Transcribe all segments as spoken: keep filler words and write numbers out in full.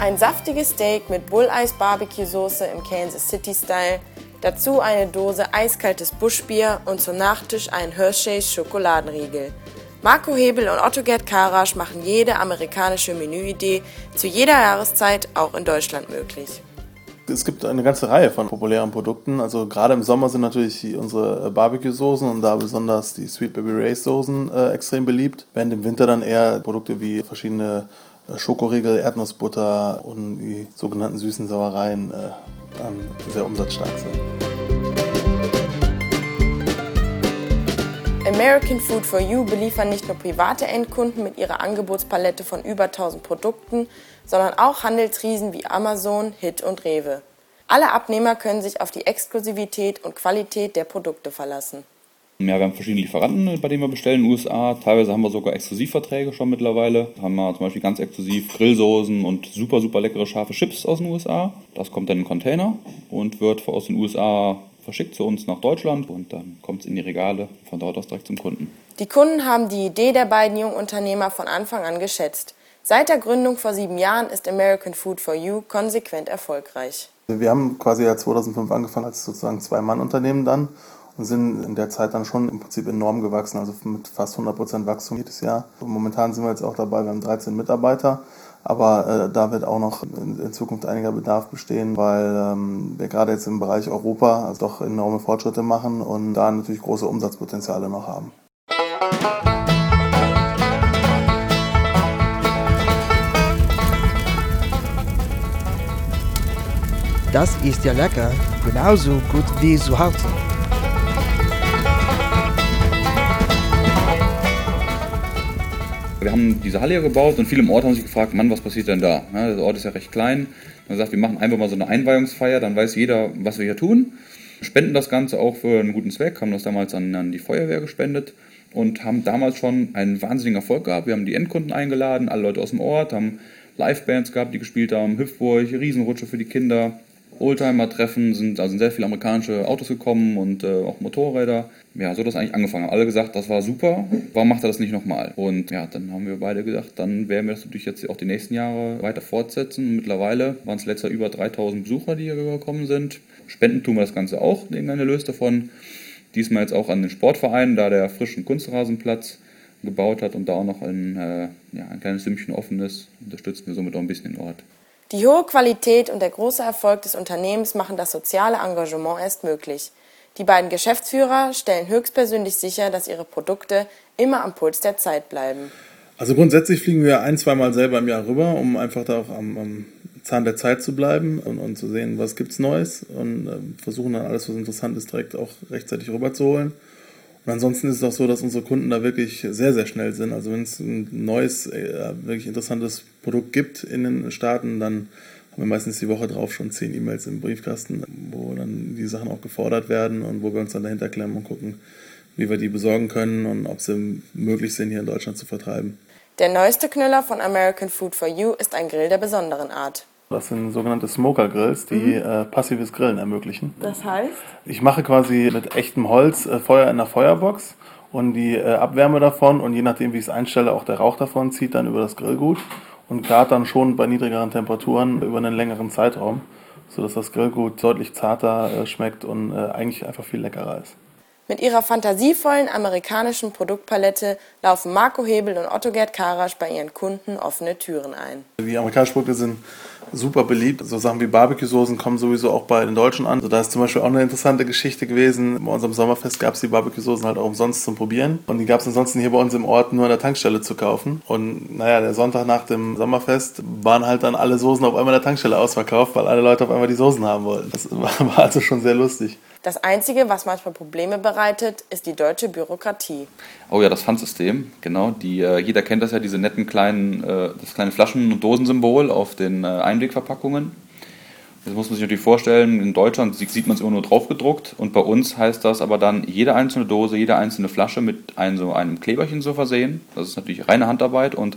Ein saftiges Steak mit Bull-Eis-Barbecue-Soße im Kansas City-Style, dazu eine Dose eiskaltes Buschbier und zum Nachtisch einen Hershey's Schokoladenriegel. Marco Hebel und Otto-Gerd Karasch machen jede amerikanische Menüidee zu jeder Jahreszeit auch in Deutschland möglich. Es gibt eine ganze Reihe von populären Produkten. Also gerade im Sommer sind natürlich unsere Barbecue-Soßen und da besonders die Sweet Baby Ray's Soßen äh, extrem beliebt. Während im Winter dann eher Produkte wie verschiedene Schokoriegel, Erdnussbutter und die sogenannten süßen Sauereien äh, dann sehr umsatzstark sind. American Food for You beliefern nicht nur private Endkunden mit ihrer Angebotspalette von über tausend Produkten, sondern auch Handelsriesen wie Amazon, Hit und Rewe. Alle Abnehmer können sich auf die Exklusivität und Qualität der Produkte verlassen. Ja, wir haben verschiedene Lieferanten, bei denen wir bestellen in den U S A. Teilweise haben wir sogar Exklusivverträge schon mittlerweile. Da haben wir zum Beispiel ganz exklusiv Grillsoßen und super, super leckere scharfe Chips aus den U S A. Das kommt dann in einen Container und wird aus den U S A verschickt zu uns nach Deutschland und dann kommt es in die Regale, von dort aus direkt zum Kunden. Die Kunden haben die Idee der beiden jungen Unternehmer von Anfang an geschätzt. Seit der Gründung vor sieben Jahren ist American Food for You konsequent erfolgreich. Wir haben quasi ja zweitausendfünf angefangen als sozusagen Zwei-Mann-Unternehmen dann und sind in der Zeit dann schon im Prinzip enorm gewachsen, also mit fast hundert Prozent Wachstum jedes Jahr. Und momentan sind wir jetzt auch dabei, wir haben dreizehn Mitarbeiter, aber äh, da wird auch noch in, in Zukunft einiger Bedarf bestehen, weil ähm, wir gerade jetzt im Bereich Europa also doch enorme Fortschritte machen und da natürlich große Umsatzpotenziale noch haben. Das ist ja lecker, genauso gut wie zu Hause. Wir haben diese Halle hier gebaut und viele im Ort haben sich gefragt, Mann, was passiert denn da? Ja, der Ort ist ja recht klein. Man sagt, wir machen einfach mal so eine Einweihungsfeier, dann weiß jeder, was wir hier tun. Spenden das Ganze auch für einen guten Zweck, haben das damals an, an die Feuerwehr gespendet und haben damals schon einen wahnsinnigen Erfolg gehabt. Wir haben die Endkunden eingeladen, alle Leute aus dem Ort, haben Livebands gehabt, die gespielt haben, Hüpfburg, Riesenrutsche für die Kinder. Oldtimer-Treffen, sind also sehr viele amerikanische Autos gekommen und äh, auch Motorräder. Ja, so hat das eigentlich angefangen. Haben alle gesagt, das war super, warum macht er das nicht nochmal? Und ja, dann haben wir beide gedacht, dann werden wir das natürlich jetzt auch die nächsten Jahre weiter fortsetzen. Und mittlerweile waren es letztes Jahr über dreitausend Besucher, die hier gekommen sind. Spenden tun wir das Ganze auch, irgendeine Lös davon. Diesmal jetzt auch an den Sportverein, da der frischen Kunstrasenplatz gebaut hat und da auch noch ein, äh, ja, ein kleines Sümmchen offen ist, unterstützen wir somit auch ein bisschen den Ort. Die hohe Qualität und der große Erfolg des Unternehmens machen das soziale Engagement erst möglich. Die beiden Geschäftsführer stellen höchstpersönlich sicher, dass ihre Produkte immer am Puls der Zeit bleiben. Also grundsätzlich fliegen wir ein-, zweimal selber im Jahr rüber, um einfach da auch am, am Zahn der Zeit zu bleiben und, und zu sehen, was gibt's Neues und äh, versuchen dann alles, was interessant ist, direkt auch rechtzeitig rüberzuholen. Und ansonsten ist es auch so, dass unsere Kunden da wirklich sehr, sehr schnell sind. Also wenn es ein neues, wirklich interessantes Produkt gibt in den Staaten, dann haben wir meistens die Woche drauf schon zehn E-Mails im Briefkasten, wo dann die Sachen auch gefordert werden und wo wir uns dann dahinter klemmen und gucken, wie wir die besorgen können und ob sie möglich sind, hier in Deutschland zu vertreiben. Der neueste Knüller von American Food for You ist ein Grill der besonderen Art. Das sind sogenannte Smoker-Grills, die mhm. äh, passives Grillen ermöglichen. Das heißt? Ich mache quasi mit echtem Holz äh, Feuer in der Feuerbox und die äh, Abwärme davon und je nachdem, wie ich es einstelle, auch der Rauch davon zieht dann über das Grillgut und gart dann schon bei niedrigeren Temperaturen über einen längeren Zeitraum, sodass das Grillgut deutlich zarter äh, schmeckt und äh, eigentlich einfach viel leckerer ist. Mit ihrer fantasievollen amerikanischen Produktpalette laufen Marco Hebel und Otto-Gerd Karasch bei ihren Kunden offene Türen ein. Die amerikanischen Produkte sind super beliebt. So Sachen wie Barbecue-Soßen kommen sowieso auch bei den Deutschen an. Also da ist zum Beispiel auch eine interessante Geschichte gewesen. Bei unserem Sommerfest gab es die Barbecue-Soßen halt auch umsonst zum Probieren. Und die gab es ansonsten hier bei uns im Ort nur an der Tankstelle zu kaufen. Und naja, der Sonntag nach dem Sommerfest waren halt dann alle Soßen auf einmal an der Tankstelle ausverkauft, weil alle Leute auf einmal die Soßen haben wollten. Das war also schon sehr lustig. Das Einzige, was manchmal Probleme bereitet, ist die deutsche Bürokratie. Oh ja, das Pfandsystem, genau. Die, äh, jeder kennt das ja, diese netten kleinen, äh, das kleine Flaschen- und Dosensymbol auf den äh, Einwegverpackungen. Das muss man sich natürlich vorstellen, in Deutschland sieht man es immer nur drauf gedruckt und bei uns heißt das aber dann, jede einzelne Dose, jede einzelne Flasche mit ein, so einem Kleberchen zu versehen. Das ist natürlich reine Handarbeit und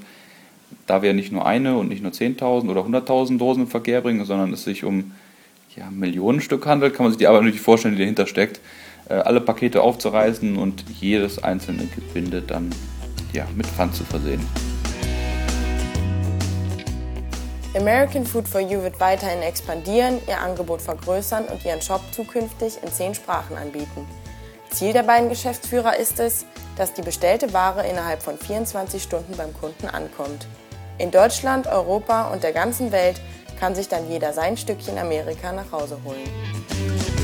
da wir nicht nur eine und nicht nur zehntausend oder hunderttausend Dosen im Verkehr bringen, sondern es sich um ja, Millionen Stück handelt, kann man sich die Arbeit natürlich vorstellen, die dahinter steckt, äh, alle Pakete aufzureißen und jedes einzelne Gebinde dann ja, mit Pfand zu versehen. American Food for You wird weiterhin expandieren, ihr Angebot vergrößern und ihren Shop zukünftig in zehn Sprachen anbieten. Ziel der beiden Geschäftsführer ist es, dass die bestellte Ware innerhalb von vierundzwanzig Stunden beim Kunden ankommt. In Deutschland, Europa und der ganzen Welt kann sich dann jeder sein Stückchen Amerika nach Hause holen.